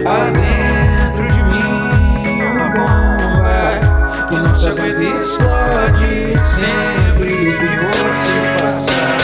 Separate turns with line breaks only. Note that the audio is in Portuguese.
Há dentro de mim uma bomba que não se aguenta e explode sempre que você passar.